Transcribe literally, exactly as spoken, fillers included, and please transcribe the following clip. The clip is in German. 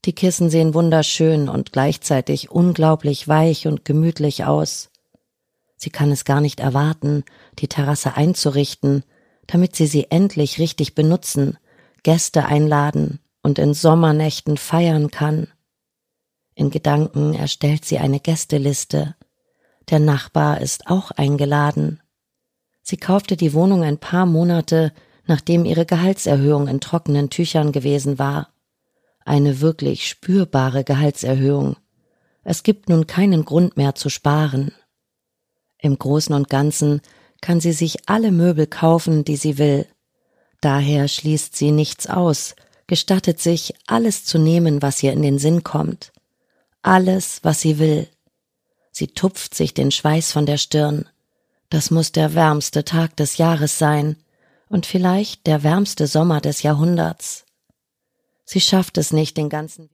Die Kissen sehen wunderschön und gleichzeitig unglaublich weich und gemütlich aus. Sie kann es gar nicht erwarten, die Terrasse einzurichten, damit sie sie endlich richtig benutzen, Gäste einladen und in Sommernächten feiern kann. In Gedanken erstellt sie eine Gästeliste. Der Nachbar ist auch eingeladen. Sie kaufte die Wohnung ein paar Monate, nachdem ihre Gehaltserhöhung in trockenen Tüchern gewesen war. Eine wirklich spürbare Gehaltserhöhung. Es gibt nun keinen Grund mehr zu sparen. Im Großen und Ganzen kann sie sich alle Möbel kaufen, die sie will. Daher schließt sie nichts aus, gestattet sich, alles zu nehmen, was ihr in den Sinn kommt. Alles, was sie will. Sie tupft sich den Schweiß von der Stirn. Das muss der wärmste Tag des Jahres sein und vielleicht der wärmste Sommer des Jahrhunderts. Sie schafft es nicht, den ganzen